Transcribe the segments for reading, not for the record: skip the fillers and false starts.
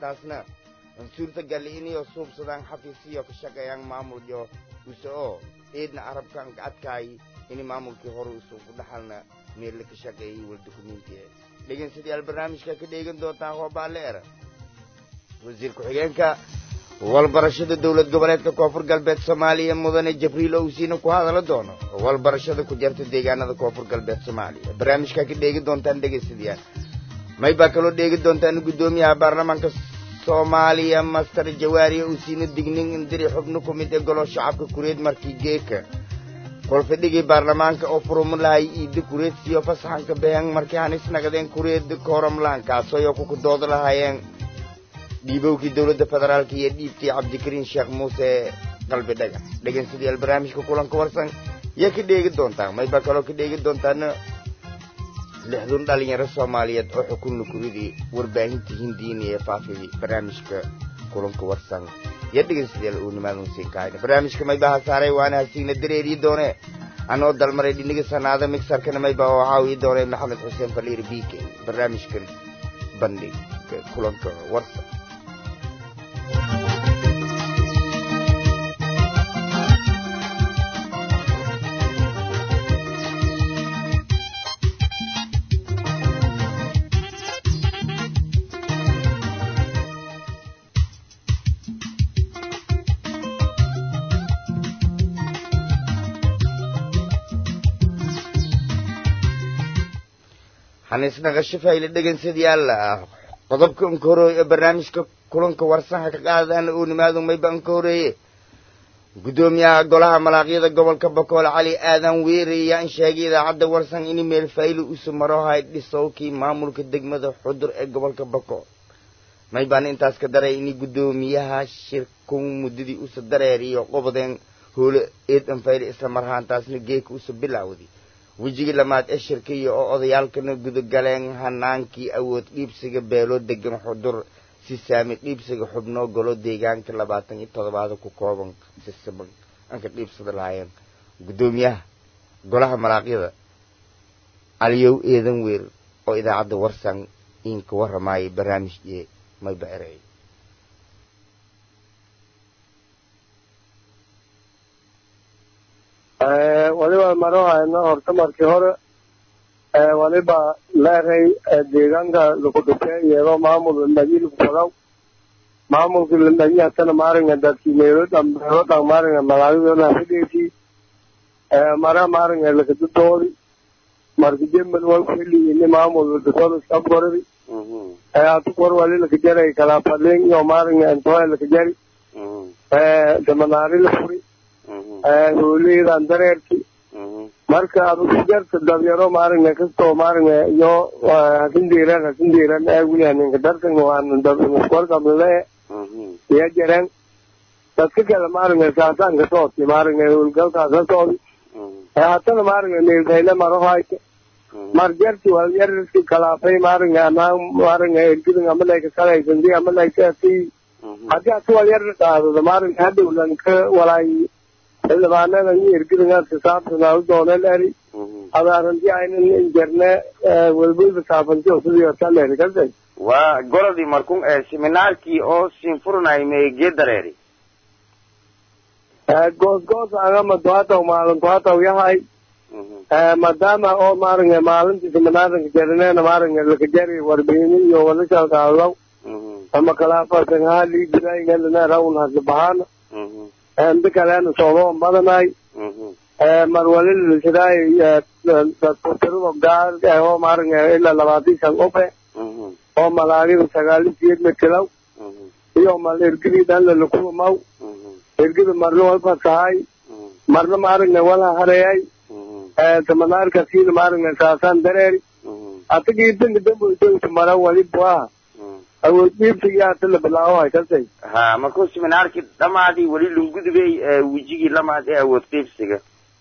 markaasna suurtagal inay suubsadaan xafiisiyo ka shaqeeyaan maamulyo usoo eedna arabkan adkaay in maamulkii hore usoo ku dhaxalna meel ka shaqeeyay wal dukumeenti dhegeystayaal barnaamijka ka dheegan doontaan hoobaaleer wasiir ku-xigeenka walbarashada dawlad goboleedka koonfur galbeed Soomaaliya mudane Jibriil Owsiina ku hadala doono walbarashada ku jirta deegaanada koonfur galbeed Soomaaliya barnaamijka ka dheegan doontaan dhegeystayaal may ba kala dheegan doontaan gudoomiyaha baarlamaanka Soomaaliya Master Jawaari Owsiina dignin indiri xubno kumid golo shacabka kureed markii geeka kolfadhigii baarlamaanka oo furumlahay iid kureed siyo fasaxanka been markii aan isnagadeen kureed kooramlaanka soo ku dood lahaayeen dhiibowkii dawladda federaalka iyo dhiibtii Cabdikariin Sheekh Muuse qalbi dhaga dhegeystayaal barnaamijka kulanka warsan yaa ka dheegi doontaan may ba kala ka dheegi doontaan lixdan dhalinyaro Soomaaliyeed oo xukun kuridii warbaahinta Hindiina ee faafiyay barnaamijka kulanka warsan yaa dhegeystayaal uu nimaadun siin kaayna barnaamijka may ba saaray waana hasiina dareeri doone anoo dalmaray dhiniga sanaada mixarkana may ba caawi doone Maxamed Xuseen Faliir BK barnaamijkan bandhig kulanka warsan hanisna qashafay la dhegeysadyaal qodobka koro ee barnaamijka kulanka warsan ka qaadana uu nimaado may baan koreeyay gudoomiyaha golaha malaaqyada gobolka Bakool Cali Aadan Weeriya in sheegay idaacada warsan in meel fayl u sumaro hay dhisowkii maamulka degmada Xudur ee gobolka Bakool may baan intaas ka daray in gudoomiyaha shirku mudadii u sadareeriyo qobadeen hoole eedan fayl isla marhaantaasna geek u soo bilaawday wajiga lamaad ee shirkiyo oo odayaalkana gudagaleen hanaankii awood dhiibsiga beelo degan Xudur si saami dhiibsiga xubno golo deegaanka 27 ku kooban sisaban anka dhiibsada laayeen gudoomiyaha golaha malaaqyada Aliyow Eedan Weer oo idaacada warsan in ka waramay barnaamijkii may baaray waliba marahayna horta markii hore waliba leeray deegaanka lagu dhufay iyadoo maamul madina ku fadaw maamulka madina tan maaringa dadkii meelo maaringa malaayada fidiyay maaringa la kadoodi markii jeemal wal xilli in maamul dadku sabqoradi aad ku wali la kajaray kala fadleen iyo maaringa inta la kajari damanaari la furi hoolidan dareerki marka aad u jarto dabyaro maaringa kasto maaringa iyo hakindiran aaguyaan ka dartan waan dabin qorka male ya jaran dadka kale maaringa saasan ka soo maaringa ulgalka ka soo haatan maaringa neelay maro hayte marjarti wal yarki kala fay maaringa maaringa irkidin amalay ka kala isindi amalay ka si hadii aad wal yar qaado maaringa hadii ulan ka walay ilmaanada irkidin saabsana u doonay adaarantii aynan injirne walba saafanti oo sidoo kale kalay waa goladii markuu seminaarkii oo sinfurnay meege dareeri goos agama doata maalin doata yahay madama oo maaringa maalintii seminaaranka jarneena maaringa la kajari warbiyini iyo wala shaqaalaw ama kala fasan hali gudayngalna rawn hasbahan kaleena soo badanay marwalil siday dadku gaar oo maaringa ilaa 25 qof oo malaayada 9 metelaw iyo mal irgidi dan la kulmaw irgidi marno walba tahay marna maaringa wala hareeyay tamaarka siin maaringa saasan dareeri atigi inta dambu inta mara wali baa awood dhiibsiga la bilaawo ay kaltay markuu seminaarkii dhamaadii wali lungudubay wajigii lamaad ee awood dhiibsiga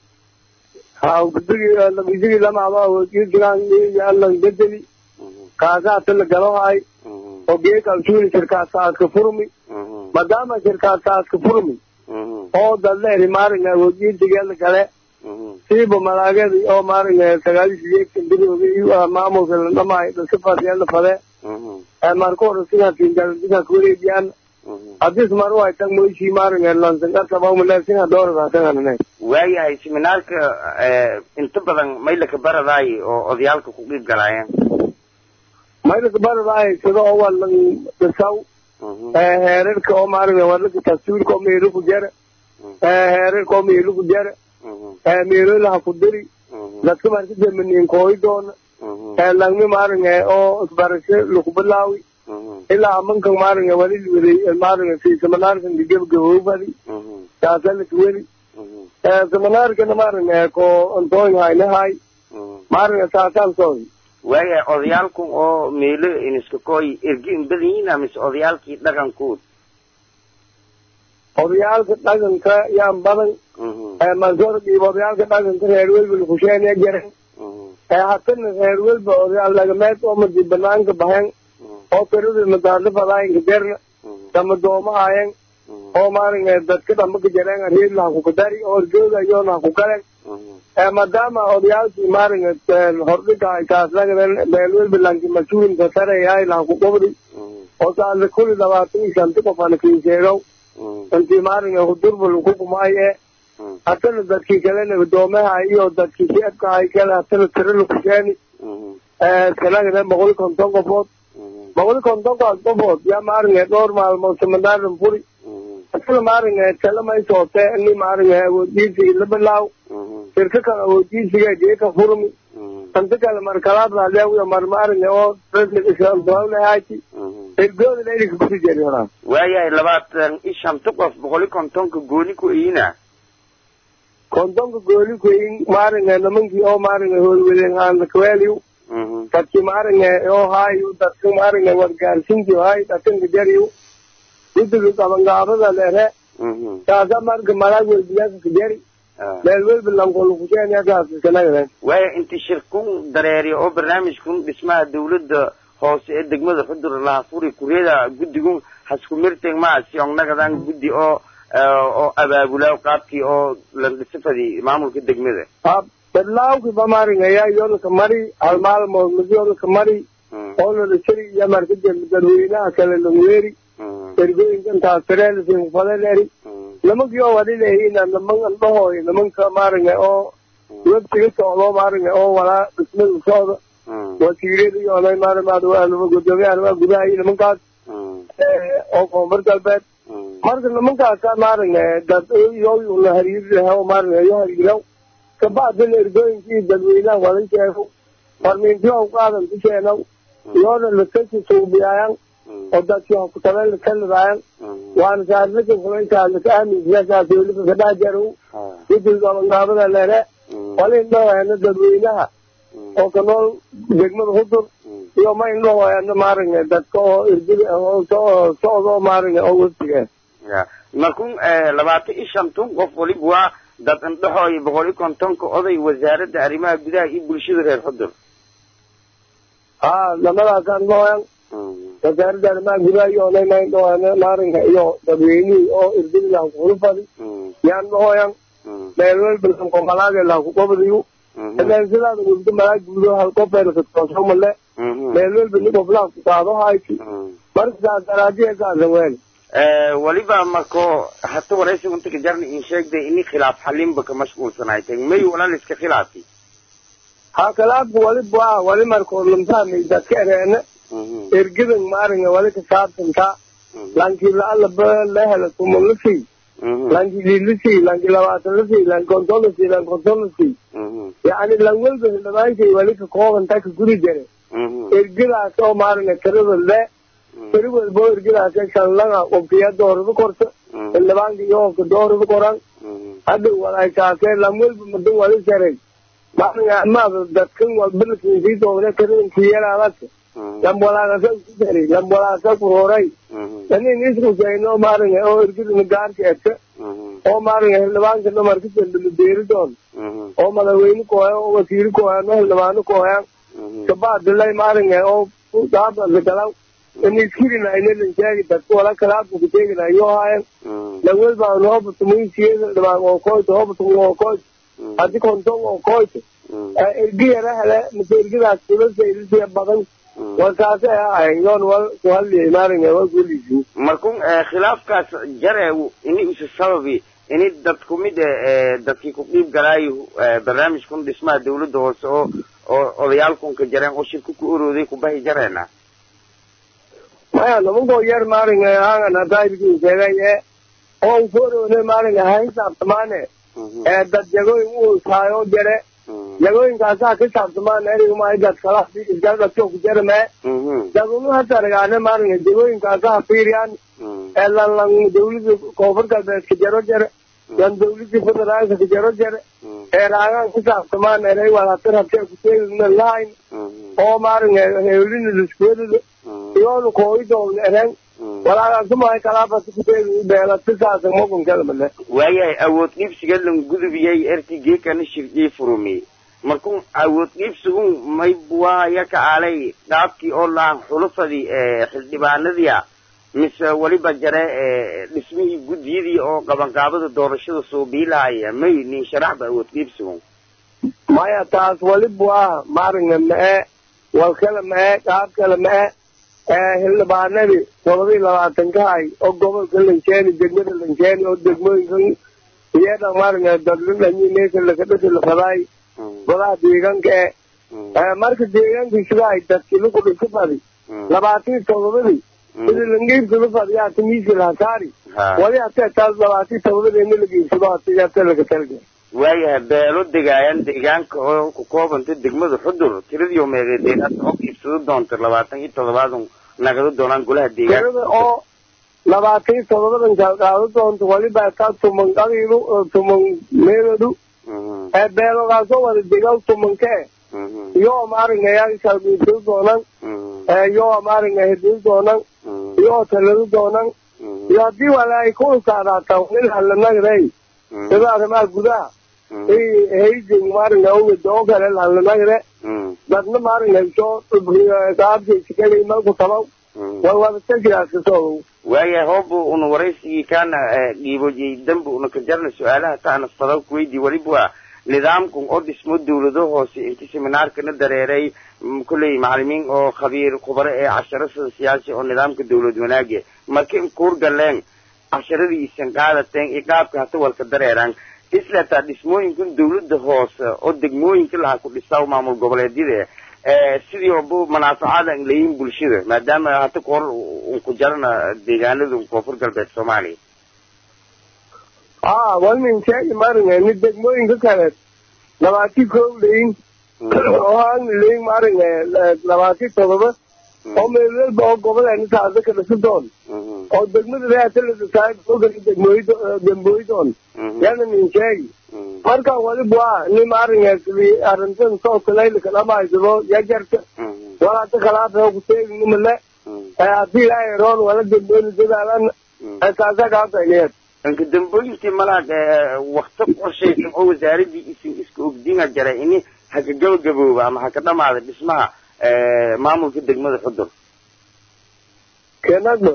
wajigii lamaad awood dhiibsigan yalla bedeli kaaga la galo hay oo geeka suuli shirkaaska furmi madama shirkaaska furmi oo dadleeri maaringa awood dhiibsiga la gale siibo malaagadi oo maaringa 9 bilowgii maamulka dhamaay dadka faasiyada fade marko sina tinggal sina kurian habis maru ay tang mo si maring lan sanga sabaw mala sina door ba tan ne waayahay seminaarka inta badan maylka baraday oo odayaalka ku qeyb galayeen maylka baraday sida awal tasaw heerarka oo maring wala ka taswiir ko meelo ku jara heerar ko meelo ku jara meelo la ku diri dadka markii deemin kooy doon langmi maring oo isbarasho lagu bilaawi ilaa amanka maring wali maring si seminaarka gabagabowbadi taasal wali seminaarka maring ko ontoon haynahay maring taasal soo waaya odayaalku oo meelo in iska kooy irgin badina mis odayaalkii dhaqankood odayaalka dhaqanka yaan badan mansoor iyo odayaalka dhaqanka reer welbel ku sheegay garan haatan reer welba odayaal lagameed oo madi banaanka baxeen oo perada madaarda fadaayin gaarna sama doomaayeen oo maring dadka damba ka jareen reer la ku qadari oo jooga yoona ku galeen maadaama odayaalkii maring hordhiga ay kaaslagadeen reer welba lanki masuulin ka sareeyay la ku qobdi oo saal kulli 25 qof aan kiiseeyo intii maring hudurbul ku kumaaye haatan dadkii kalena doomaha iyo dadkii sheedka ay kala haatan tirada ku sheeni kalaga boqol konton qofood ya maring door maalmood seminaaran furi haatan maring kalama isoote inni maring wadiisi la bilaaw shirka kala wadiisiga jeeka furmi anta kala markalaad la leeyo maring oo president islam dawlahaati irgood leeyahay ku jiraa waayahay 25 qof boqol konton gooni ku iina kontonka gooli kuyin maring namanki oo maring howlweleen aan kweliyo dadki maring oo haayo dadki maring wargaarsinki hay dadkan gariyo gudiga qabangaabada leere taasa marka malaag welbiyaas ka jari meelwel bilan qolu ku jeenaya taas kanaga waaya inta shirkun dareeriyo oo barnaamijkun dhismaha dawladda hoose ee degmada xudur la furi kureeda gudigu hasku mirteen ma si onnagadan gudi oo abaabulaa qaabkii oo la dhisfadi maamulka degmada badlaawki bamaring ayaa yoolka mari almaalmood yoolka mari oo la shiri ya marka dadweynaha kale langweeri ergoyinkan taasireel sin fadaleeri lamankiyo wali leeyihiin laman dhahooy lamanka maring oo websiga socdo maring oo walaa dhismada socda wasiirada iyo olay maarimaad waa lama gudoomiyaha gudaha iyo lamankaas oo koonfur galbeed marka lamankaasa maring dad iyo la hariiraha maring iyo hariiraw kabacdina ergooyinkii dadweynaha wadan sheego farmiintiyo qaadan ku sheenow iyona la kasi suubiyaayan oo dadkii ku tabeen ka lidaayan waan saarnaka fulaysaa la aaminsiyasaas weliba ka dhaajarow gudiga qabangaabada leere wali indhahoyana dadweynaha oo ka nool degmada hudur iyo ma indhahoyana maring dadka oo irgida oo socdo maring oo wasiga markun 25 qof waliba waa dad indhahoy boqol kontonka oday wasaaradda arrimaha gudaha iyo bulshada reer xudur lamadaasaan nooyan wasaaradda arrimaha gudaha iyo olay ma indhahoyana maring iyo dadweynihii oo irgida ku fadi yaan nooyan meelwel bilan qomalaade la ku qobdiyo ilaan sidaada wulda malaag gudo hal qofeena katooso male meelwel bini qoflaan ku qaado hayti markaas daraajiyeesaasa weel waliba marko hata waraysiga inta ka jarna in sheegday ini khilaaf xalinba ka mashquulsanaay tay may walaal iska khilaafi khilaafku wali markoo lumtaamay dadka ereena ergidan maring wali ka saabsantaa lankii laalaba la hela tumulasi lanki lilisi lanki labaatan lanki kontonlasi yani lan welba hildhamaantii wali ka koobanta ka guri jare ergidaas oo maring tirada le tiri walbo ergidaas shanlaga qofkiya doorada korta hildhibaanka iyo qofka doorada koran hadhow walaaykaasee lan welba madan wali jaray maring amaada dadkan walbalkiisii doogna tiradankiiyalaadaka lambolaagasa ku jaray lambolaagasa ku horay anin isku sayno maring oo ergidana gaarka egta oo maring hildhibaanka dhamarka jandala deeridoon oo madaxweyne kooya oo wasiiri kooyan oo hildhibaano kooyan kabacdilay maring oo daabasa galaw iniskirina aynalan sheegi dadka wala kalaabka ku teegina iyo haayan langwel baa nooba tumaysiyeed hildhibaan oo koyta hooba tumu oo koyta haddi konton oo koyta ergiyara hele mase ergidaas kulasaylisya badan وكاسة عيون واللي مارين والكليسي markun khilaafkaas jareew inii isu sababi inii dadku mid dadkii ku dhiib galaayo barnaamijkun dhismaha dawladda hoose oo odayaalkun ka jareen oo shirku ku urooday ku bahi jareena maya namanko yar maalin aangan hadaaybikin sheegaye oo ufoorone maalin haysaabtamaane dad jagooyin uu saayo jare jagooyinkaasaa ka saabtamaan erigumay dad kala isgadadko ku jarame dagunu hataragaane maalin jagooyinkaasaa fiiriyaan lan dawladda koonfur galbeedka jaro jare lan dawladda federaalka ka jaro jare raagaan ka saabtamaan eray walatir habtee ku teegina lahayn oo maalin hewlina liskuwadada iyoonu kooyidoon eren walaagaasumahay kalaafasi ku teegi beelatisaasa mogunkelamale waayahay awood dhiibsiga lan gudubiyay ertigeekana shirjii furumi markuu awood dhiibsigun may buwaaya ka aalay dhaabkii oo laan xulufadii xildhibaanadii mise waliba jare dhismihii guddiyadii oo qabanqaabada doorashada soo biilahaya may nin sharaxba awood dhiibsigun maya taas waliba maaringa mae walkala mae qaabkala mae xildhibaanadii 22 oo gobolka Lanjeeni degmada Lanjeeni oo degmooyinkan iyada maaringa dadlunani meesha laga dhashay lafaday golaha deegaanka marka deegaanka sida ay dadkii lagu dhigtay 27 sidii langeybka la fadhiyaa timiisi la saari wali ataa taas 27 in la geeyso ataa laga talgay waayahay beelo degaayaan deegaanka oo ku koobanta degmada Xudur tiradii meegeedeen oo iibsado doonta 27 nagado doonaan golaha deegaanka oo 27 qaado doonta waliba ka tuman qabiilo tuman meeladu beelogaasoo wada degaal tumanke iyo maaringa yaa salbiiso doonaan iyo maaringa hedin doonaan iyo taladu doonaan iyo hadii walaay ku saarata in la nagray sida arrimaha gudaha heydin maaringa oo doogale la nagray dadna maaringa soo qaabkii sikay marku tabaw wala tajiraaso waayahay hoobu unu waraysigii kana dhiibojay dambu unu ka jarna su'aalaha taana fadaw ku weydii waliba nidaamkan oo dhismo dawlado hoose intii seminaarkana dareeray kulay macallimiin oo khabiir khubaro ee casharada siyaasi oo nidaamka dawlad wanaagga markii kuur galeen casharadiisan qaadateen iqaabka hata walka dareeran isla ta dhismooyinkan dawladda hoose oo degmooyinka laha ku dhisaw maamul goboleedyada sidii oo manaafacaad aan leeyin bulshada maadaama hata koor ku jarna deegaanada koonfur galbeed Soomaaliya walmin sheegi maaringa mid degmooyinka kale 21 leeyin oo aan leeyin maaringa 27 oo meelba oo goboleena taada ka dhasdoon oo degmada reerta taay oo degmooydoon yana min sheegi marka waliba ni maaringa sidii arintan soo kaleeyay kala maaydo yajarta wala ta kala ku teegin nimale hadii ay roon wala degmooyada dadaalan asaaga qaadayeen anka dambooyintii malaad waqti qorshaysan oo wasaaradii isku ogdiina jaray in haga gabagabooba ama haga dhamaada dhismaha maamulka degmada Xudur keenad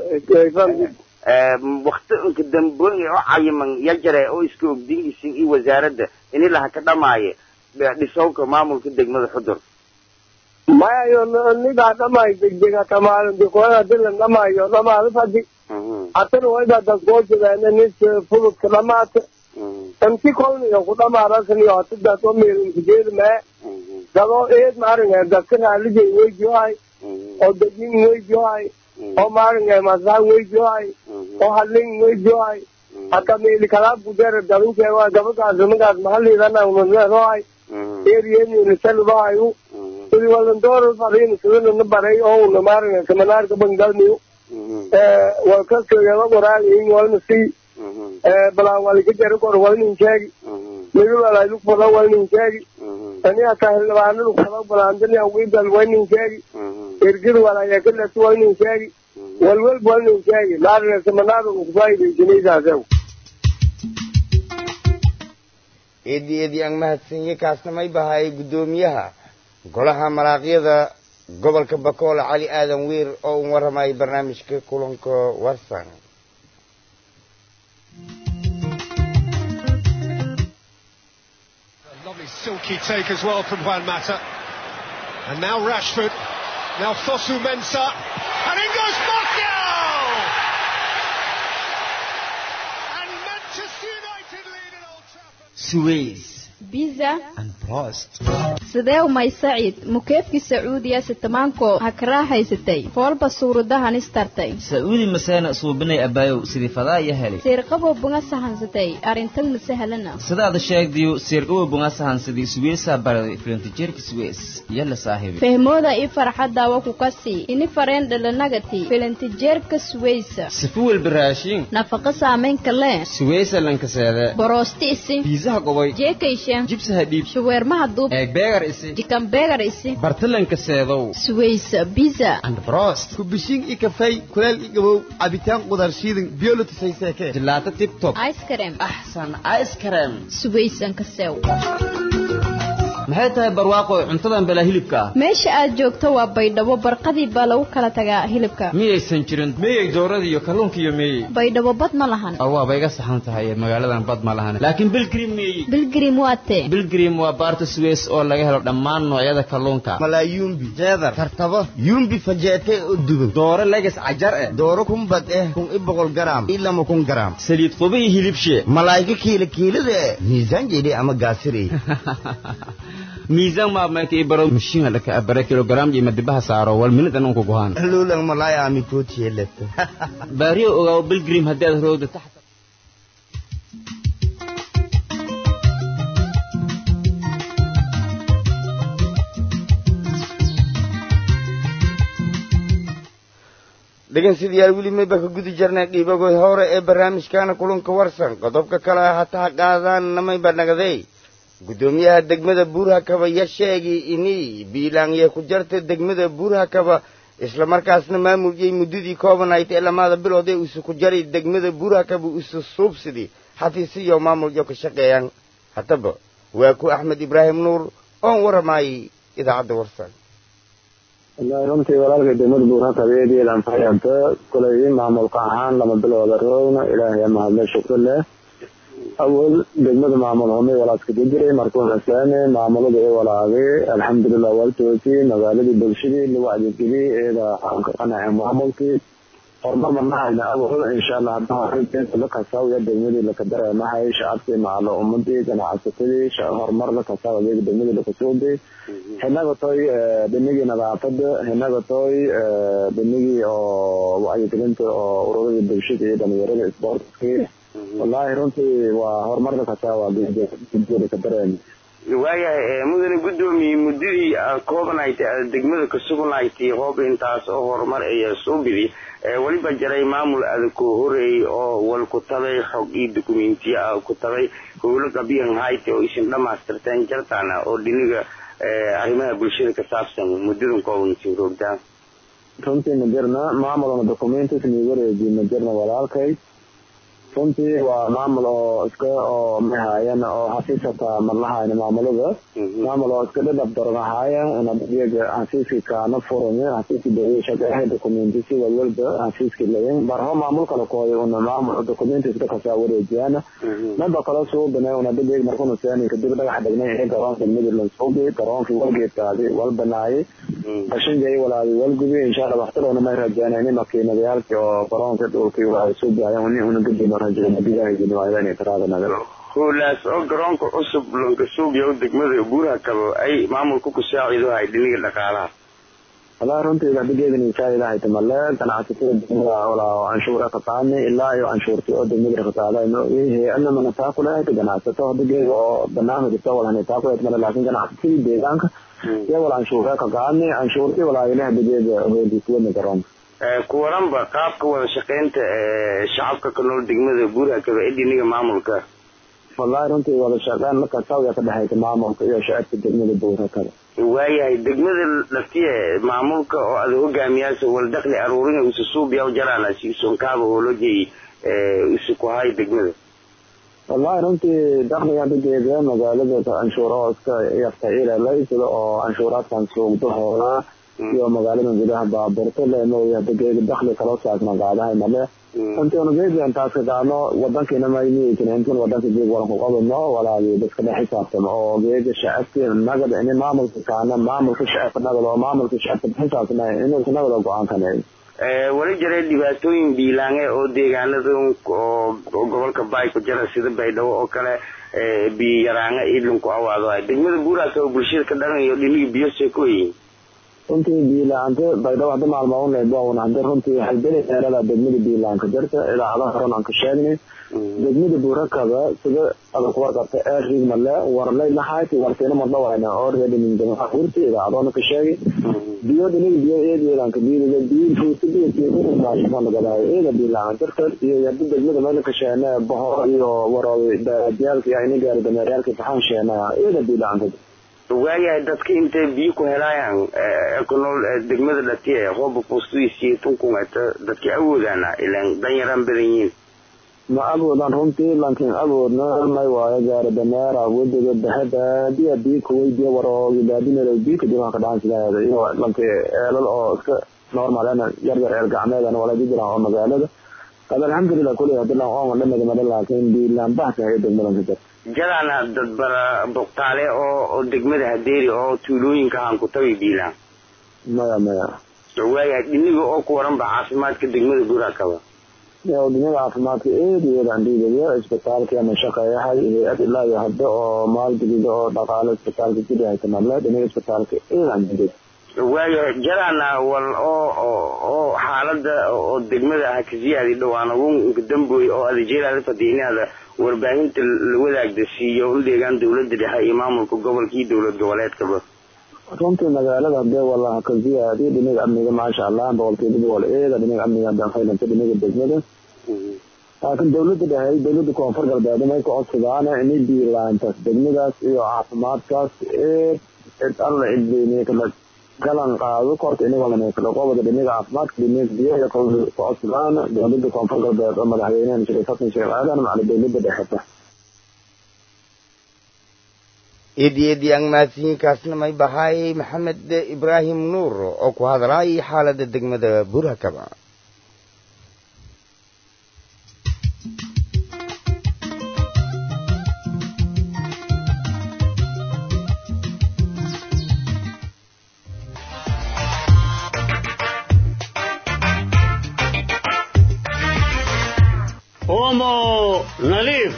waqti anka dambooyin oo cayiman ya jaray oo isku ogdiinaysan in wasaaradda in la haga dhamaaye dhisowka maamulka degmada Xudur maayo niga dhamaay degdega tamaalan dikoona dilan dhamaayo dhamaada fadi أتنا وإذا تقولت بأن الناس فلوس كلامات تمشي كوني يقول ما رأسني أعتقد تومير كثير ما دلوا إيه مارينه دكتور على جي ويجواي أو دكين ويجواي أو مارينه مزاج ويجواي أو هالين ويجواي أتمنى الكلام بدر دلوا كوا قبل كذا محلي رانا ونزل راي إيريني نسل رايو تري والندور فارين سوين نبرأي أو نمارينه كمنار كبندل ميو وكسر يلا قرال إن والمسي بلا والك جرب قرال شاقي نقول على لوك بلا والين شاقي أنا أسهل وانا لوك بلا عندنا أويد الوالين شاقي إرجل ولا يكل الوالين شاقي والوال والين شاقي لا نسمناه وكفاية جنيزة زو إدي أن ما هتسني كاستماي بهاي قدوميها قلها مراقية gobolka Bakool Ali Aadan Wiir oo waramay barnaamijka kulanka warsan Lovely silky take as well from Juan Mata, and now Rashford Now Fosu Mensah, and in goes Martial! And Manchester United lead at Old Trafford. Suez بيتزا and Prost. sidee umay saciid mukeefkii sacuudiya sitamaanko ha ka raaxaysatay foolba suuradahan istartay Saudi masana suubinay abayo sidii fadaaya helay sirqabo bunga sahansatay arintan masahalana sidaad sheegdiyo sirqabo bunga sahansadii Suez baraday filantijeerka Suez yalla saaxiib fahmooda i farxada waa ku kasi ini fareen dhalanagati filantijeerka Suez sifuul baraashin nafaqa saameyn kale Suez lankaseeda borosti isi pizza goboy jeekaysheen jibsi hadib shawarmaha duub beegar isi jikan beegar isi bartalankaseedo Suez pizza and Prost kubishin i kafay kuleel i gabow cabitaan qudar shiidan bioloti sayseeke jilaato tip top ice cream ahsan ice cream Suez an kasew maxay tahay barwaaqo cuntadan bala hilibka meesha aad joogto waa baydhabo barqadii baa lagu kala tagaa hilibka miyaysan jirin miyay dooradii iyo kalluunka iyo miyay baydhabo bad ma lahan waa bayga saxan tahay magaaladan bad ma lahan laakiin bilgrim miyay bilgrim waate bilgrim waa baarta Suez oo laga helo dhammaan noocyada kalluunka malaayumbi jeedar tartabo yumbi fajeete oo duban dooro lagas ajar dooro kun bad 100 gram ilaa 100 gram saliid qubi hilibshe malaayga kiilada miisaan jeedi ama gaasiri miisaan ma markay baro mishiin la ka abara kilogram iyo madibaha saaro wal minad anan ku gohan luulan malaaya ami kootiyelet bariyo oo bilgrim haddii aad roogdo taxta dhegeystayaal weli ma ka gudi jirnay qiibagoy hore ee barnaamijkana kulanka warsan qodobka kale hataa qaadaan namay banagaday gudoomiyaha degmada Buurhakaba ya sheegay inay biilaanye ku jirta degmada Buurhakaba isla markaasna maamulkii muddadii koobanayd ee lamada bilood ee uu ku jaray degmada Buurhakaba uu suubsidii xafiisiyo maamulka ka shaqeeyaan hadaba waa ku Axmed Ibrahim Nuur oo waramay idaacada warsan runtii walaalka degmada Buurhakaba ee lanfayanta kulay maamulka ahaan lama bilood roogna ilaahay ma hadla shukr leh أول دجمة معمول هم ولا تكديري مركون أسلامي معمولة ولا عادي الحمد لله والتوتي مقالة بالشدي اللي وعد كذي إذا أنا معمولتي فرضا من معنا أول إن شاء الله عندنا حين لك سوية دجمة لك درا ما هي شعبتي مع أمتي كان عصتي شهر مرة كسوية ذيك دجمة لك سودي هنا قطعي بنيجي نبعتد هنا قطعي بنيجي وعي كنت أورد بالشدي إذا ميرد إسبورت كي والله runtii waa horumarka ka taa waa degmada ka dareen waayahay mudane gudoomiye muddadii koobanayd degmada ka sugnayd hoob intaas oo horumar ay soo bidi waliba jaray maamul adag oo horeey oo wal ku tabay xog iyo dokumentiya ku tabay howlo qabiyan hayte oo isin dhamaastirteen jartana oo dhiniga arrimaha bulshada ka saabsan muddadan kooban si roogdaan runtii majarna maamulka dokumentiga ni wareejin majarna walaalkay runtii waa maamul oo iska oo mahayana oo xafiiska marlahayn maamulada maamul oo iska dhab daranahay ana diyaga xafiiska kana furan xafiiska deegaanka shaqada dokumenti si walba xafiiska leeyahay barho maamul kala kooyo oo maamul dokumenti iska ka wareejiyana naba kala soo banay oo nadeeg markuu saani kadib dhagax dhagnay ee garoonka Midland Sobe garoonka walgeedkaadi wal banaay bashin jay walaal wal gubi insha Allah waxtana ma rajaanayna makiinadayaalka oo garoonka dhulka waa soo baayaan una gudbina hulaas oo garoonka cusub looga suubiyo degmada Buurhakaba ay maamulku ku saacido ay dhiniga dhaqaalaha wala runtii dadgeedina saacidahay tamalla ganacsatada degmada wala anshuura ka qaadne ilaa iyo anshuurtii oo degmada ka qaadayno ee anna mana taaqulahay ganacsatada dadgeeda oo barnaamijka walaana taaqulahay laakiin ganacsatada deegaanka iyo wala anshuura ka qaadne anshuurtii wala ilaah dadgeeda hoodiisana garoonka kuwaranba qaabka wada shaqeynta shacabka ka nool degmada Buurhakaba ee dhiniga maamulka wallahi runtii wada shaqeyn marka sawir ka dhaxaysa maamulka iyo shacabka degmada Buurhakaba waayahay degmada laftiye maamulka oo aad hogaamiyaasha wal dakhli aruurin uu suubiyo jarana si sonkaaba holoji isu ku hay degmada wallahi runtii dakhliga degmada magaalada anshuuro iska yaftaayila laysada oo anshuuraadkan suuqdo hoola iyo magaalada gudaha baaburta leeyahay degmada dakhli kala saarna qaadahay male intaanu geedaan taas ka daano wadankeena mayni intaan wadanka jeeg waran ku qabno walaali dadka dhex xisaabtama oo geeda shacabka nagada in maamulka kaana maamulka shacabka nagada oo maamulka shacabka xisaabtama inuu nagada go'aan kanay wali jiray dhibaatooyin biilaange oo deegaanada oo gobolka Baay ku jira sida Baydhabo oo kale biyo yaraanga idinku awaado degmada Buuraaka oo bulshada ka dhanayo dhiniga biyo seekooyin runtii biilaanta Baydhabo hadda maalmahan ay doonaan hadda runtii halbele eerada degmada biilaanka jirta ilaa hada horan aan ka sheegnay degmada Buuraaka sida adag warqabta ee rigmale warlay lahayd warteena ma dhawaana oo reedin degmada urti ilaa adoon ka sheegay biyo eedeedan ka biyo fuusiyo maashmaan gadaay eeda biilaan jirta iyo yadda degmada meel ka sheena baho iyo warooy baadiyalka ay nigaar dameerka taxan sheena eeda biilaan waayahay dadka intay biyo ku helayaan ekonool degmada dhatiye hoob postiisi tunkumata dadka awoodana ilaan danyaran badanyiin ma awoodaan runtii laakiin awoodna may waayo gaar dameera wadada bahada biyo ku weydiyo warooy baadinada biyo ka diiwaan ka dhaansidaa iyo laakiin eelal oo iska normal ana yar gacmeedan wala jidra oo magaalada alhamdulillah kulli hadda oo dhamada laakiin biilaan bahka ay degmada ka jalaana dad bara boqtaale oo degmada hadeeri oo tuulooyinka aan ku tabi biilaan maya waayahay dhiniga oo ku waran ba caafimaadka degmada Buuraaka degmada caafimaadka eedeedan dhiigayo isbitaalka ama shaqeeyahay ilaa iyo hadda oo maalgeliyo oo dhaqaale isbitaalka jira tamamla dhinaca isbitaalka eedan dhiigayo waayahay jalaana wal oo xaalada oo degmada ka ziyaadi dhawaan ugu damboy oo adeegyada fadiinada warbaahinta la wadaagda siiyo u deegaan dawladda dhexe iyo maamulka gobolkii dawlad goboleedkaba runtii magaalada hadee wallahi ka ziyaadi dhinaca amniga maasha Allah boqolkiiba boqol dhinaca amniga daaqaylanta dhinaca degmada laakiin dawladda dhexe dawladda koonfur galbeed may ku codsadaan inay biilaanta degmadaas iyo caafimaadkaas alla idinay kala galan qaado korta inay wala kala qowda dhinaca caafimaadka dhinaca biyaha ku codsadaan dawladda koonfur galbeed oo madaxweynaha shirkadda Sheekh Aadan macna dawladda dhexe eedi ang maasiinkaasna may bahay Maxamed Ibrahim Nuur oo ku hadlay xaaladda degmada Buuraaka Omo nadiif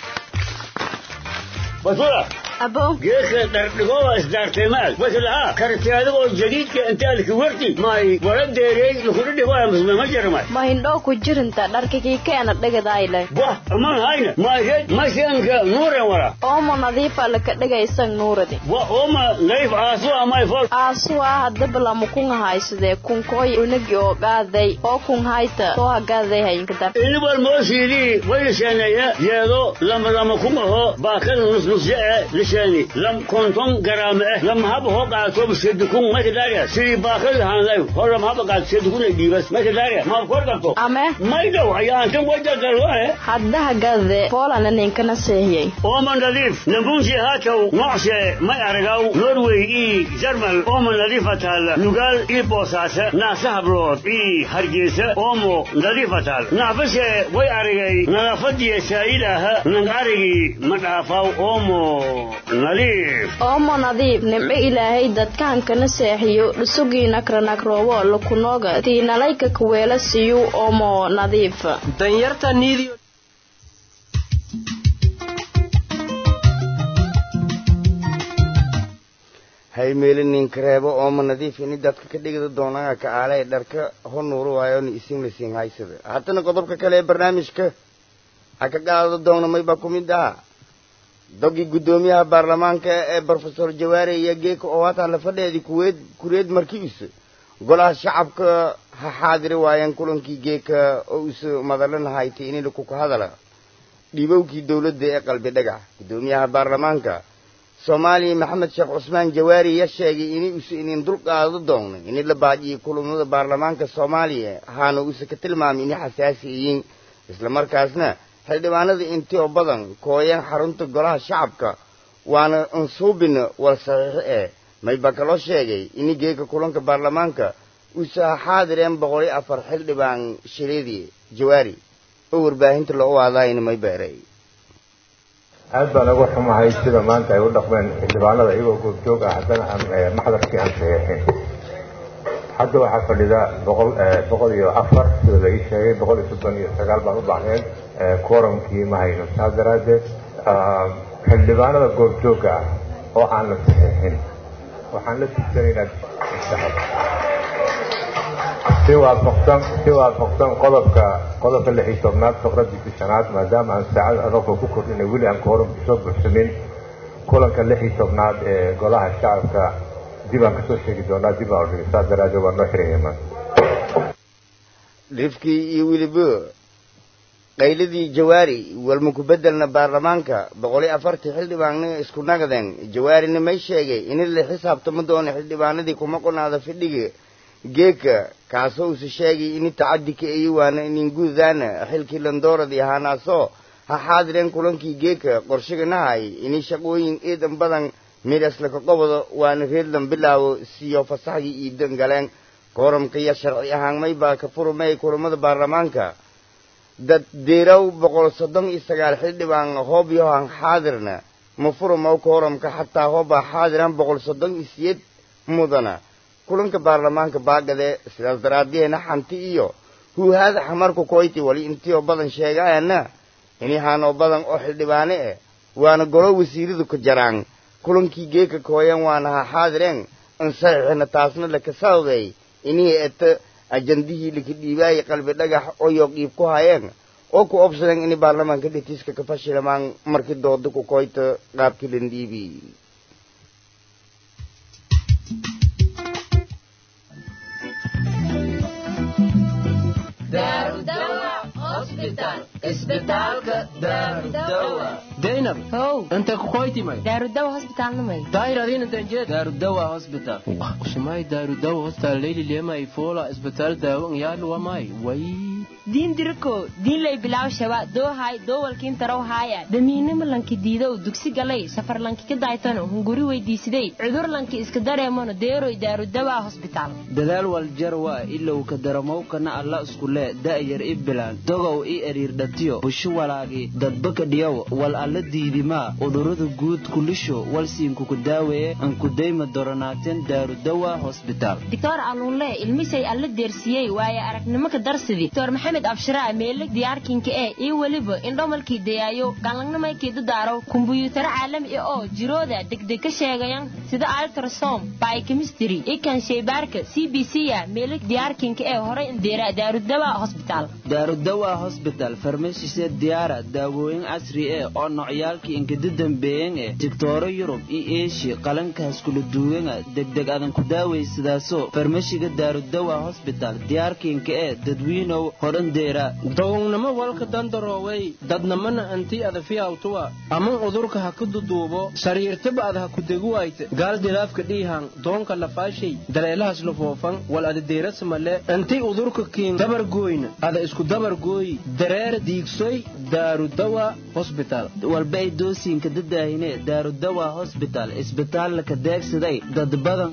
basura أبو جيك درجوا إصدار كمال بس لا كرت هذا جديد كأنت لك ورتي ماي ولد دري لخد دواء مسلم ما جرمات ما هندو كجر أنت دارك كي كأنا دقة دايلة بوه أمان هاينا ما جد ما سينك نور ورا أم نظيفة لك دقة يسون نور دي وأم نظيف عصوا ما يفوت عصوا هذا بلا مكون هاي سده كون كوي ونجيو قاذي أو كون هايتا توها قاذي هاي كده اللي بالموسيقى ويسألنا يا لما كون هو باكر نص لساني لم كنتم جرامه لما هبه قاعدوا بسيدكم ما تداري سري باكر هذا هو لما هبه قاعد سيدكم دي بس ما تداري ما بقولكم أما ما يدو يا أنتم وجه قالوا حدها قاذي فولا ننكنا سهي ومن نظيف نبوشي هاتو معشة ما يعرقوا نروي جرمل ومن نظيفة هلا نقال بوساسة ناسها برود هرجيسة ومو نظيفة هلا نعفسة ويعرقي نرفضي سائلها نعرقي مدعفاو ومو نظيف أم نظيف نبع إلهي دادكان كان سيحيو لسوغي نكرو لكنوغا تينا لايك كويلة سيو أم نظيف دنيرتا نيديو hay meelin kareebo oo ma nadiif in dadka ka dhigida doonaa ka aalay dharka honuur waayo in isin la siin haysada hadana qodobka kale ee barnaamijka aka qaado doona may ba kumida dogi gudoomiyaha baarlamaanka ee professor Jawaare iyo geeko oo hata la fadheedi kureed markiis golaha shacabka ha xaadir waayeen kulankii geeka oo isu madalan haytay in ku hadala dhibowkii dawladda ee qalbi dhagax gudoomiyaha baarlamaanka Soomaali Maxamed Sheekh Usmaan Jawaari ya sheegay in dul qaado doono in la baajiyo kulamada baarlamaanka Soomaaliya ahaana uu ka tilmaamay in xasaasiyiin isla markaasna xildhibaanada intii oo badan kooyaan xarunta golaha shacabka waana unsuubin wal saxiix may bakalo sheegay in geeka kulanka baarlamaanka usa xaadireen 104 xildhibaan shileedii jawaari oo warbaahinta loo waadaayna may beeray aad baan ugu xumahay sida maanta ay u dhaqmeen xildhibaanada iyagoo goobjoog ah haddana aan maxdarkii aan saxiixin hadda waxaa fadhida 104 sida la ii sheegay 139 baan u baahneen quorumkii ma hayno saas daraaddeed xildhibaanada goobjooga ah oo aan la saxiixin waxaan la tigsanaynaa si waafaqsan qodobka 16 faqradii shanaad maadaama aan saacad adagoo ku kordhinay weli aan quorumka soo buuxsamin kulanka 16 ee golaha shacabka dib aan kasoo sheegi doonaa dib aan udhigi saas daraaddeed waa noo xiran yahay dhifkii iyo weliba qayladii jawaari walma ku bedelna baarlamaanka 140 xildhibaanna isku naqdeen jawaarina may sheegay in la xisaabtamo doono xildhibaanadii kuma qonaada fidhiga geeka kaasoo uu sheegay in tacadika ay waana in guudana xilkii landooradii ahaanaaso ha xaadireen kulankii geeka qorshiganahay in shaqooyin eedan badan midas la qobado waana reedan bilaawo siyo fasaxii iidan galeen quorumka iyo sharci ahaan may baa ka furmay kulamada baarlamaanka dad deerow 139 xildhibaan hoob iyo aan xaadirna ma furmo quorumka xataa hooba xaadiran 138 mudana kulanka baarlamaanka baagade sidaas daraaddeena xanti iyo huuhaada xamarku koyti wali intii badan sheegayana inay haano badan oo xildhibaane waana golo wasiiradu ka jaraan kulankii geeka kooyan waana xaadireen in saxiixna taasna la ka saawday inay ajandihii liki dhiibay qalbi dhagax oo yoqiib ku hayeen oo ku obsadeen in baarlamaanka dhitiiska ka fashilamaan markii doodo ku koyta qaabkii landhiibi isbitaalka daarudawa Zainab anta ku qoytimay daarudawa hospital-namay daayradin inta jeed daarudawa hospital usmay daarudawa hospital leeli lema ay foola isbitaal daawo yaal wamay way diin dirko diin lay bilaaw shaba doohay doowalkiin taraw haaya damiinimo lanki diidow dugsi galay safar lanki ka daaytano hunguri weydiisiday cudur lanki iska dareemano deeroy daarudawa hospital dadaal wal jarwa ilow ka daramow kana alla isku lee daayar ibilaan dogow i eriir dhatiyo bushu walaagi dadba ka dhiyow wal alla diidima udurada guud kulisho wal siinku ku daaweeye an ku dayma doronaateen daarudawa hospital doctor aluunle ilmisay alla deersiyey waaye aragnimo ka darsidii doctor maxamed abshira meelag diyaarkinka iyo waliba indhomalkii dayaayo galangnamaykii dadaaro kumbuyuutar caalami oo jirooda degdeg ka sheegayaan sida ultrasound biochemistry ikan shaybaarka CBC ya meelag diyaarkinka horay indeera daarudawa hospital hospital farmasiise diyaara daawooyin casri oo noocyaalkii inkada dambeeyeen digtooro Yurub iyo Asia qalankaas kula duugan degdeg adan ku daawaysidaaso farmasiga daarudawa hospital diyaarkinka dadweynow horan deera downama walka dandarooway dadnamana anti adafiyawtuwa ama udurka ha ku duduubo sariirtaba ad ha ku deguwayte gaal dilaafka dhiihan doonka la faashay daleelahaas la foofan wal ad deerasmale anti udurka kiin dabar gooyna ada isku dabar gooy dareer diigsoy daarudawa hospital walbay doosiinka dadaahine daarudawa hospital isbitaal la ka deegsaday dad badan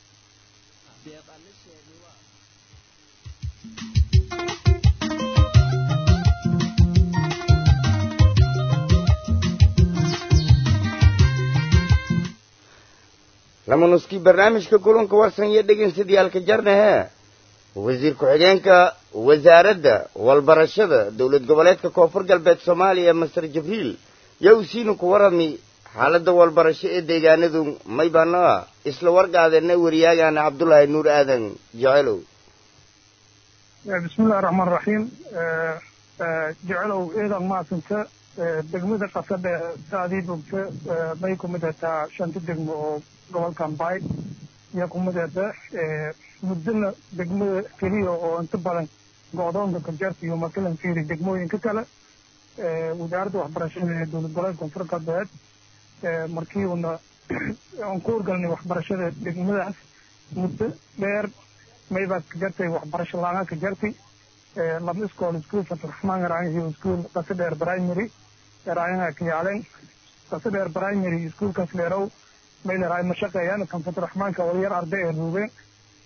lama nuski barnaamijka kulanka warsan iyo dhegeysadayaalka jarnahe wasiir ku-xigeenka wasaaradda walbarashada dowlad goboleedka koonfur galbeed Soomaaliya Mr Jibriil yaa usiinu ku warami xaaladda walbarasho ee deegaanadu maybana isla warqaadana wariyaagan Cabdullaahi Nuur Aadan Jacaylow bismillaahir rahmaanir rahiim Jacaylow eedan ma santa degmada qasada saadii bogta bay ku midata shanta degmo oo gobolkan Bay iyo ku midata mudana degmada kaliya oo inta badan go'doonka ka jartay iyo markalan fiiri degmooyinka kale wasaaradda waxbarashada ee dowlad goboleedka koonfur galbeed markii aan ku orgalnay waxbarashada degmadaas muddo dheer maybaad ka jartay waxbarasho la'aan ka jartay laba iskool iskuul Fatraxmaan Raayaan iyo iskuul Qasadheer Primary Raayaan ka yaaleen Qasadheer Primary iskuulkaas leerow meel raay ma shaqeeyaan kan Fatraxmaan ka wali yar arday ee ruubeen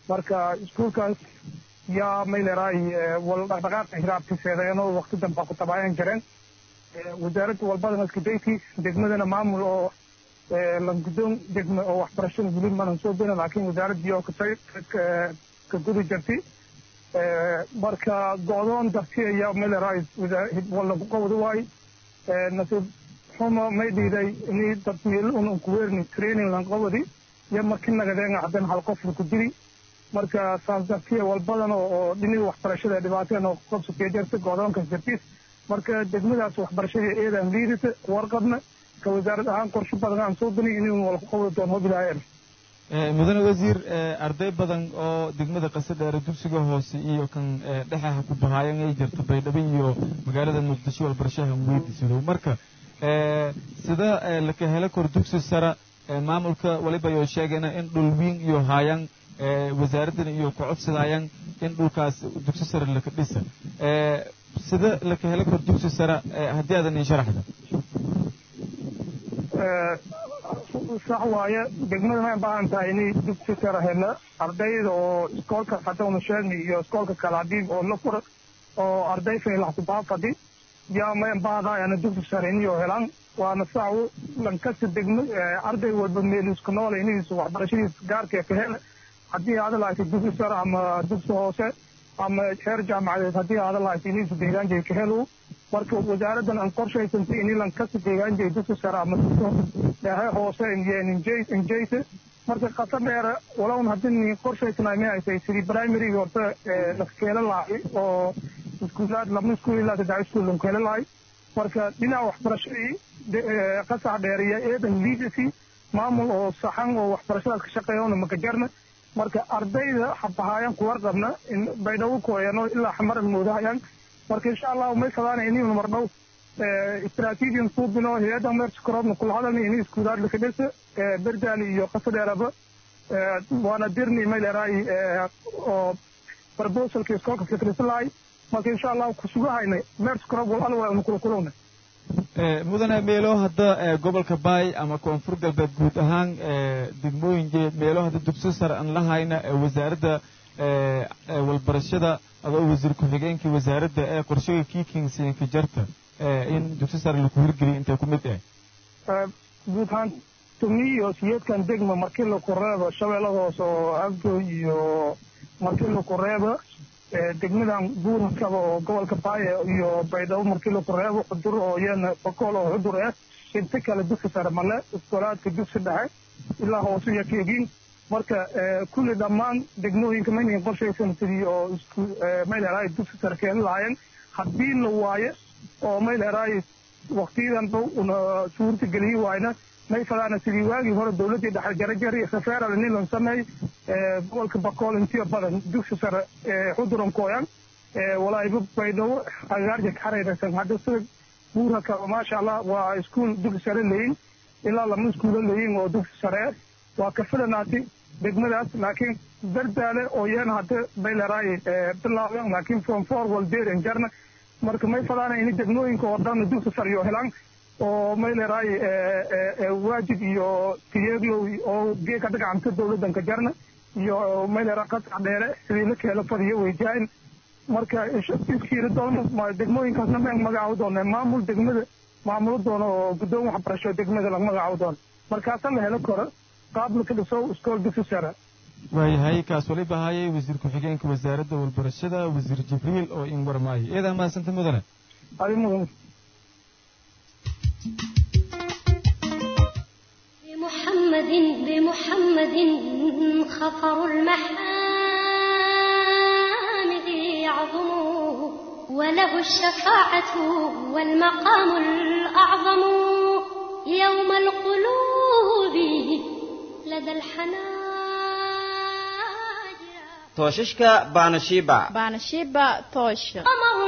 marka iskuulkaas yaa mayleeraay wal dhaqdhaqaaqa hiraabtiseedeenoo waqti damba ku tabaayaan jireen wasaaradda walbadana iskadayti degmadana maamul oo langudoon degma oo waxbarashada weli manan soo bina laakiin wasaaraddii oo ka gudi jirtay marka go'doon darti ayaa mayleeraay walagu qabada waay nasiib xumo may dhiiday inay dad meel un kuweerni training lan qabadi iyo markii nagadeenga haddana hal qof ku diri marka saas dartiya walbadan oo dhinaca waxbarashada dhibaateen oo qabsatay jirta go'doonka jirtis marka degmadaas waxbarashada eedan liidata warqabna ka wasaarad ahaan qorshe badan aan soo bini inuu wal qabado doon hobilaayeen mudane wasiir arday badan oo degmada qasadheer dugsiga hoose iyo kan dhexaha ku bahaayeen ay jirto baydhabo iyo magaalada muqdisho walbarashaha weydiisado marka sida la ka helo kor dugsi sare maamulka waliba ayuu sheegayna in dhul weyn iyo haayaan wasaaraddan iyo ku codsadayaan in dhulkaas dugsi sare laka dhisa sida la ka helo kor dugsi sare haddii aadan ii sharaxda sax waaye degmada ma baahan tahay inay dugsi sare hela ardayda oo iskoolka hadawna sheegni iyo iskoolka kale haddii oo la fura oo arday faylax ku baafadi yaa ma baahdaayana dugsi sare inay helaan waana sax lankasta degmo arday walba meel isku nool inay waxbarashadiisa gaarka ka hela haddii aad lahayd dugsi sare ama dugsi hoose ama heer jaamacadeed haddii aad lahayd inay deegaanjay ka helo marka wasaaraddan aan qorshaysantay in lankasta deegaanjay dugsi sare ama dhexe hoose injaysa marka qasadheer walown haddii qorshaysnay ma ay tahay sidii primary horta lakeela lahay oo iskuulaad lama iskuul ilaa saddex iskuul lankeela lahay marka dhinaca waxbarashadii qasax dheer iyo eedan legacy maamul oo saxan oo waxbarashadaas ka shaqeeyona makajarna marka ardayda habahaayaan ku warqabna in baydhabo kooyano ilaa xamaran moodahayaan marka insha allahu may fadaana inaynu mardhow istaraatiijiyan suubino hay-adda meerta korobna kula hadalna inay iskuulaad laka dhisa berdaali iyo qasadheeraba waana dirni may leeraay oo barbosalka iskoolka fikrisa lahay marka insha allahu kusugahayna meerta korob wal alwa unu kula kulowna mudane meelo hadda gobolka baay ama koonfur galbeed guud ahaan degmooyinkeed meelo hadda dugsi sare aan lahayna wasaaradda walbarashada adoo wasiir ku-xigeenkii wasaaradda ee qorshaga kiikinsiinka jarta in dugsi sare laku hirgeliyo intay ku mid guud ahaan tugniyo iyo siyeedkan degma markii laku reebo shabeellada hoose oo afgoy iyo markii laku reebo degmadan buurankaba oo gobolka baaye iyo baydhabo markii laku reebo xudur oo iyana bakool oo xudur ah inta kale dugsi sare male iskoolaadka dugsi dhexe ilaa hoose iyo keegiin marka kulli dhammaan degmooyinka maynan qorshaysan sidii oo isku mayleeraay dugsi sare keeni lahaayeen haddii la waayo oo mayleeraay waqtiyadan dhow una suurta geliyi waayna may fadaana sidii waagii hore dawladdii dhexe jarajari referal nilan sameey gobolka bakool intiyo badan dugsi sare xuduran kooyan walaahiba baydhabo agaarja ka xariiraysan hadda sida buuraka maasha allah waa iskuul dugsi sare leeyin ilaa lama iskuulo leeyin oo dugsi sare waa ka filanaati degmadaas laakiin dardaale oo iyana hadda mayleeraay bilaabeen laakiin from four waldeeren jarna marka may fadaana in degmooyinka oo dhan dugsi sare iyo helaan oo mayleeraay waajib iyo tiyeeglow oo geeka dhagacanta dawladdanka jarna iyo mayleera qasax dheere sidii la keelo fadiyo weyjaain marka iskiiri doono degmooyinkaasna ma magacaabo doona maamul degmada maamulo doono oo guddoon waxbarasho degmada laga magacaabo doono markaasa la helo karo qaab la ka dhiso iskool dugsi sare waayahay kaas waliba hayay wasiir ku-xigeenka wasaaradda walbarashada wasiir jibriil oo in warmaayo eedaa mahadsanta mudane adi mudan بمحمد خطر المحامد يعظم وله الشفاعة والمقام الأعظم يوم القلوب لدى الحنان توششka baanashiiba toosha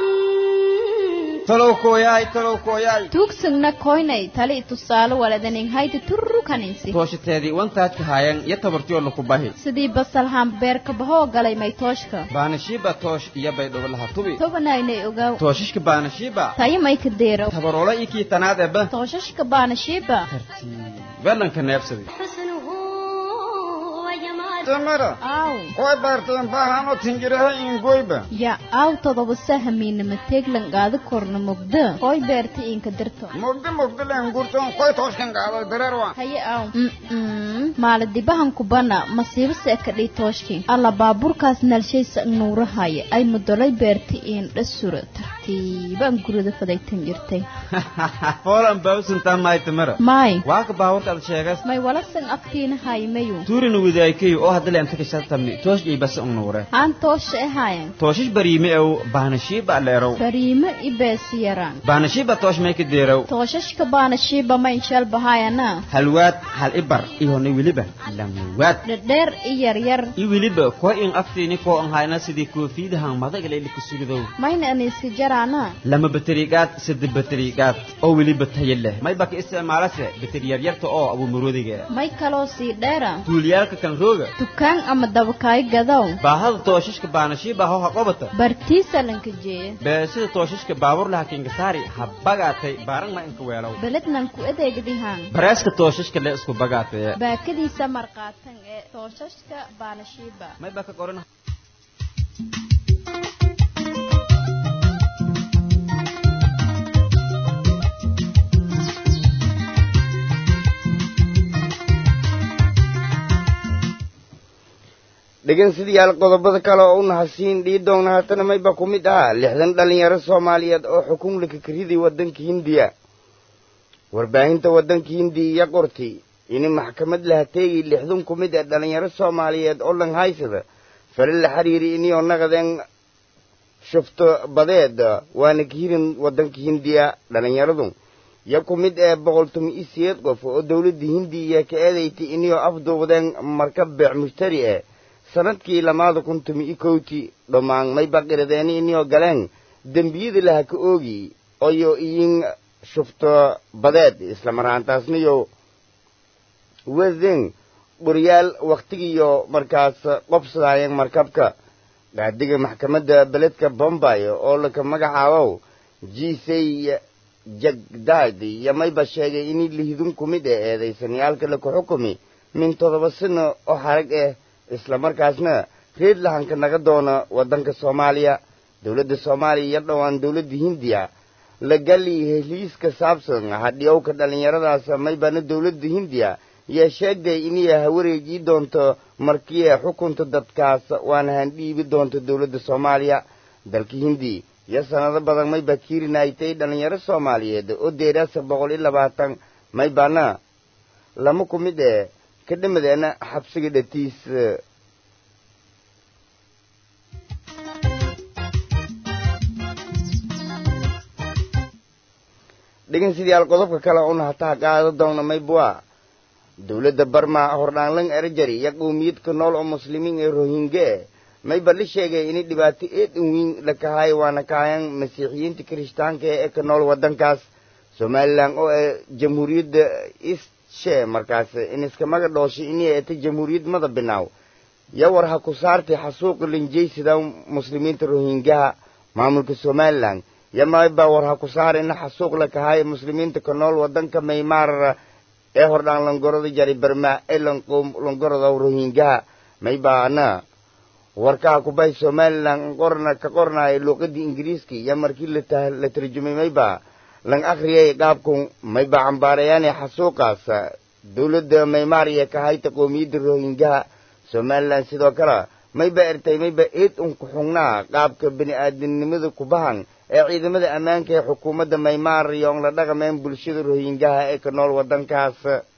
talow tuugsagna koynay tali tusaale waladaneng hayta turru kaninsi tooshateedii wantaadka haayan iyo tabartiyo laku bahi sidii basalhaan beerka bahoo galay may tooshka baanashiiba toosh iyo baydhabo laha tubi tobanaynay ogaaw tooshashka baanashiiba tayo may ka deero tabaroola iyo kii tanaadeba tooshashka baanashiiba belanka neebsaday حسنه وجماله Tamara. Aw. Koy bartan bahano tinjiraha ingoyba. Ya aw todoba sahamiina mateeglan qaada korna mugda. Koy beerta inka dirto. Mugda leen gurton koy tooskan qaada dararwa. Haye aw. Maaladibahan kubana masiibo seekadhi tooshki. Alla baaburkaas nalshaysa nuurahaye ay mudolay beerta in dhasura tartiiban gurida fadaytan jirtay. Folan bawsan tamay Tamara. May. Waa ka baawantaad sheegas. May walasan afkiina haymayu. Tuurina widaykay oo hadda leen taka shartamni toosh ay bas nuure. Aan toosh ahayn. Tooshish bariime oo baanashiiba leerow. Bariime ibeesiyaraan. Baanashiiba toosh may ka deerow. Tooshashka baanashiiba may shal bahayana. Halwaad hal ibar iyo ni wiliba lamwaad. Dheer yar. I wiliba ko in aftiini ko aan hayna sidii koofiidahan madaga leeli ku sugido. Mayna aniska jarana. Lama bateriigaad sidii bateriigaad oo wiliba tayile. May baka isticmaalase bateriyar yarta oo abu murudiga. May kaloo si dheera. Tuuliyalka kan rooga. Tukaan ama dabakaay gadaw. Baahada tooshiska baanashiiba ho qabata. Bartiisa lanka jeey. Beesida tooshiska baabur laha kinga saari habagaatay baaran ma inka weelaw. Belednan ku adeegdihan. Bareeska tooshiska la isku bagaatay. Baakadiisa marqaatan ee tooshiska baanashiiba. May baka qorana. dhegeystayaal qodobada kale oo u nahasiin dhiidoon haatana mayba ku mid ah 60 dhalinyaro Soomaaliyeed oo xukun la kakriday wadanka Hindiya warbaahinta wadanka Hindiya qortay in maxkamad la hateeyay 60 ku mid ah dhalinyaro Soomaaliyeed oo lan haysada fal la xiriiri inay naqdeen shufto badeed waana kiirin wadanka Hindiya dhalinyaradu ya ku mid ah 108 qof oo dawladda Hindiya ka eedeeyay inay afduubadeen markab beec mushtari ah sanadkii 2011 dhamaan may baqiradeen inay galeen dambiyada la ka oogi oo in shufto badeed isla maraantaasniyo wadin buryaal waqtigiyo markaas qobsadayeen markabka gaadiga maxkamadda beledka Bombay oo la ka magacaabo GC Jagdadi yamay ba sheegay in lihidun kumid eedeysanyaalka la ku xukumi min 7 sano oo xarag ah isla markaasna reed lahanka naga doona wadanka Soomaaliya dawladda Soomaaliya dhawaan dawladda Hindiya la gali heliiska saabsan hadii uu ka dhalinyaradaas may bana dawladda Hindiya ya sheegay inay hawareeji doonto markii xukunta dadkaas waana handhiibi doonto dawladda Soomaaliya dalka Hindi ya sanado badan may bakiirinaaytay dhalinyaro Soomaaliyeed oo deeraasa 120 may bana lama ku mid ka dhimadeena xabsiga dhatiis dhegeystayaal qodobka kale oo hataa qaado doona maybwa dawladda Barma hordhaanlan erjari ya qoomiyadka nool oo muslimiin ee Rohingya mayba la sheegay in dhibaato aad u weyn la kahay waana kaayan masiixiyiinta Kirishtaanka ee ka nool wadankaas Soomaaliland oo jamhuuriyadda markaas in iska maga dhooshay inay ay jamhuuriyad mada binaaw ya war ha ku saartay xasuuq linjeysida muslimiinta Rohingya maamulka Soomaaliland ya mayba war ha ku saarina xasuuq la kahay muslimiinta ka nool wadanka Myanmar ee hordhaan langorada jari Barma ee langorada Rohingya mayba ana warka ku bay Soomaaliland qornay luqadda Ingiriiska ya markii la tarjumay mayba lan akhriyay qaabku mayba cambaarayaan xasuuqaas dawladda Myanmar ee ka hayta qoomiyadda Rohingya Soomaaliland sidoo kale mayba ertay mayba eed ku xungnaa qaabka bini'aadanimada ku bahan ee ciidamada ammaanka ee xukuumadda Myanmar iyo la dhaqameen bulshada Rohingya ee ka nool wadankaas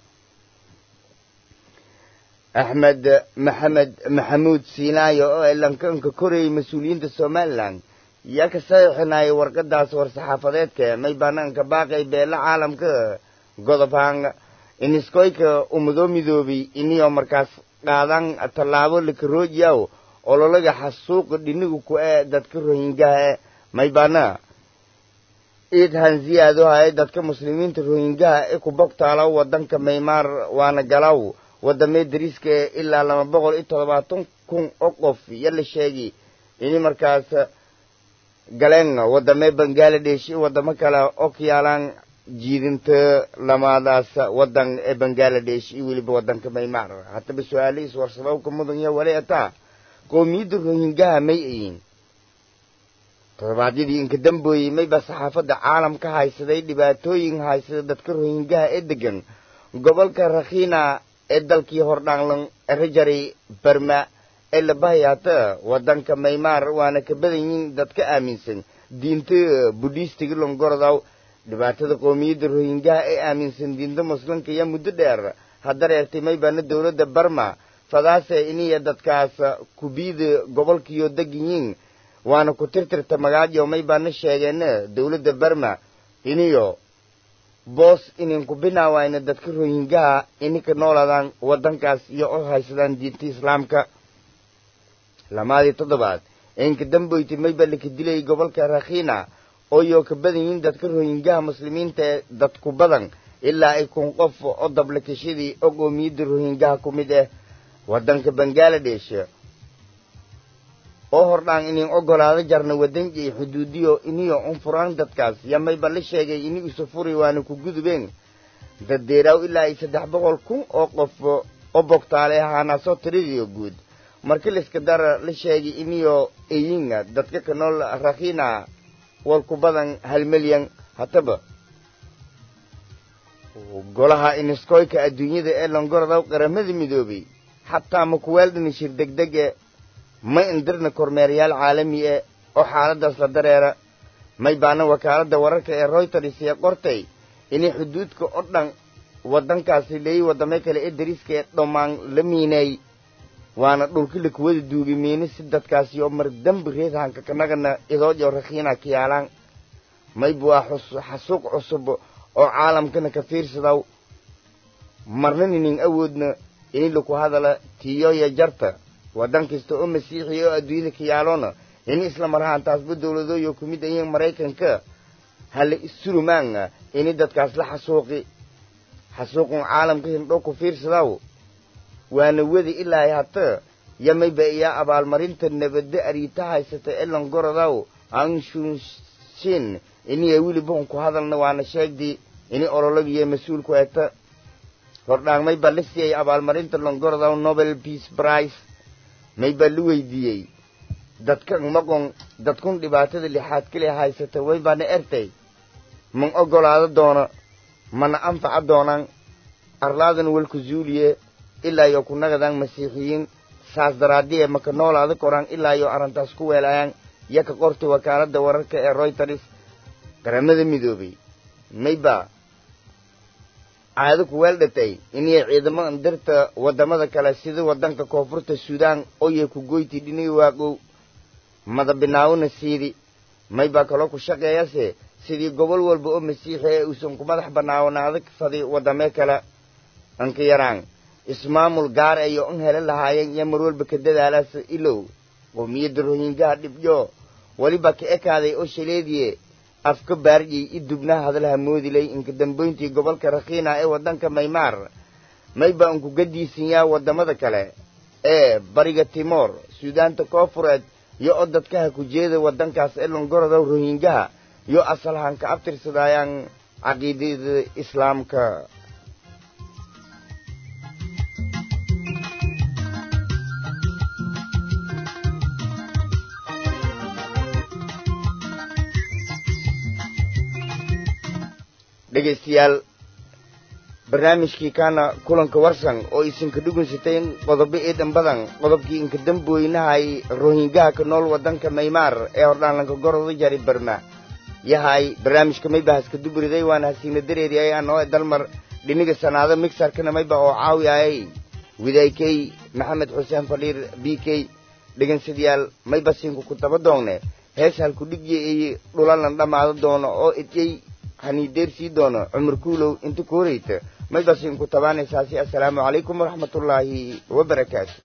Ahmed Maxamuud Siinaayo oo lankanka koray mas'uuliyiinta Soomaaliland ya ka saxinay warqadaas war saxaafadeedka may banaanka baaqay beela caalamka godobaan in iskoyka midoobay inay markaas qaadan talaabo la karoojiyo oo lolaga xasuuq dhinigu ku ee dadka Rohingya may bana idhan ziyaado hay dadka muslimiinta Rohingya ee ku bogtaalo wadanka Myanmar waana galaw wadamada dariska ilaa 270,000 oo qof yalla sheegi in markaas galeen wadamada Bangladesh wadamo kale oo kiyaalan jiidinta lamaadaas waddan ee bangaladesh iyo weliba waddanka maymaar haddaba su-aalihiis warsababka mudan iyo wali ataa qoomiyadda rohingaha may ayin todobaadyadii inka dambooyey mayba saxaafadda caalamka haysaday dhibaatooyin haysada dadka rohingaha ee degan gobolka rakhina ee dalkii hordhaanlan rajari barma ee la bahayaata waddanka maymaar waana ka badan yihiin dadka aaminsan diinta budhiistiga longorodaw dhibaatada qoomiyadda rohingaha ee aaminsan diinta muslimka iyo muddo dheer haddareertay maybaana dowladda barma fadaase iniya dadkaas kubiida gobolkiyo deganyiin waana ku tirtirta magaajo maybaana sheegeena dowladda barma iniyo boos ininku binaawayna dadka rohingaha ininka noolaadaan waddankaas iyo u haysadaan diinta islaamka lamaadii toddobaad ee inka damboyti mayba laka dilay gobolka rakhina ooyoo ka badan yihiin dadka rohingaha muslimiinta ee dadku badan ilaa ay kun qof oo dablakashadii oo qoomiyadda rohingaha ku mid ah waddanka bangaladesh oo hordhaan inin ogolaado jarna waddanjay xuduudiyo iniyo unfuraan dadkaas yaa mayba la sheegay ini isu furi waana ku gudubeen daddeeraaw ilaa ay 300 kun oo qof oo bogtaale ahaanaasoo tiradiyo guud markii layska dara la sheegay iniyo eyinga dadka ka nool rakhina walku badan 1 milyan hataba golaha iniskoyka adduunyada ee longorada qaramada midoobay xataa ma kuweeldhani shir degdege ma indirna kormeerayaal caalami ah oo xaaladaas la dareera may baana wakaaladda wararka ee Reuters ee qortay inay xuduudka oo dhan waddankaasi leeyahay wadamo kale ee dariska ee dhammaan la miinay waana dhulka la kuwada duugay miina si dadkaasi oo mar dambe reedaanka kanagana idoo jo rakhina kiyaalan may buu xasuuq cusub oo caalamkana ka fiirsadaw marna nin awoodna in lagu hadala tiyo ya jarta waddan kasta oo masiixi oo adduunyada kiyaaloona in isla marhaan taasba dawlado iyo kumid ayeen Mareykanka hal isurumaan in dadkaas la xasuuqun caalamka hindho ku fiirsadaw waana wadi ilaa hata yamay baa abaalmarinta nabadda arita haysata ee langoradaw aan shin inay wili boon ku hadalna waana sheegdi in ololagiye mas'uul ku eta hordhaan may balisi abaalmarinta langoradaw Nobel Peace Prize may balu weydiiyay dadka maqon dadkun dhibaatada lixaad kale haysata way baana ertay man ogolaado doona mana anfaca doonaan arlaadan walku zuuliye ilaa iyo ku nagadan masiixiyiin saas daraadii ma ka noolaada koraan ilaa iyo arintaas ku weelayaan yaka qorto wakaaladda wararka ee Reuters qaramada midoobay mayba aadu ku weeldhatay inay ciidamo dirta wadamada kale sida wadanka koonfurta Suudaan oo ay ku goyti dhinay waaqo madabinaawna siidi mayba kala ku shaqeeyase sidii gobol walba oo masiixi ay u soo ku madax banaawnaaday fadhi wadamo kale anka yaraan ismaamul gaar ay oo hela lahaayeen iyo mar walba ka dadaalaas ilow qoomiyadda rohingaha dhibjo waliba ka ekaaday oo shaleediye afka baarji idubna hadalha moodilay inka dambeyntii gobolka rakhina ee wadanka Myanmar mayba anku gadiisan yaa wadamada kale ee bariga Timor Suudaanta Koonfureed iyo dadka ku jeeda wadankaas ee longorada rohingaha iyo asalahan ka abtirsadayaan aqeedada islaamka dhegeystayaal barnaamijkii kana kulanka warsan oo isin ka dhugunsateen qodobo eedan badan qodobkii inka dambooynahay rohingaha ka nool wadanka Myanmar ee hordhaanlanka gorada jari barma yahay barnaamijka maybaas ka dubriday waana hasiina dareeriyay anoo dalmar dhiniga sanaado mixerkana mayba oo caawiyay widaykay Maxamed Xuseen Faliir BK dhegeystayaal mayba sinku ku tabadoonne hees hal ku dhigiyay dhulan dhamaado doono oo idey hani deersi doono Umar Kuulow inta kooreyta mayba sinku tabaanaysaa si assalaamu calaykum waraxmatullaahi wa barakaatuh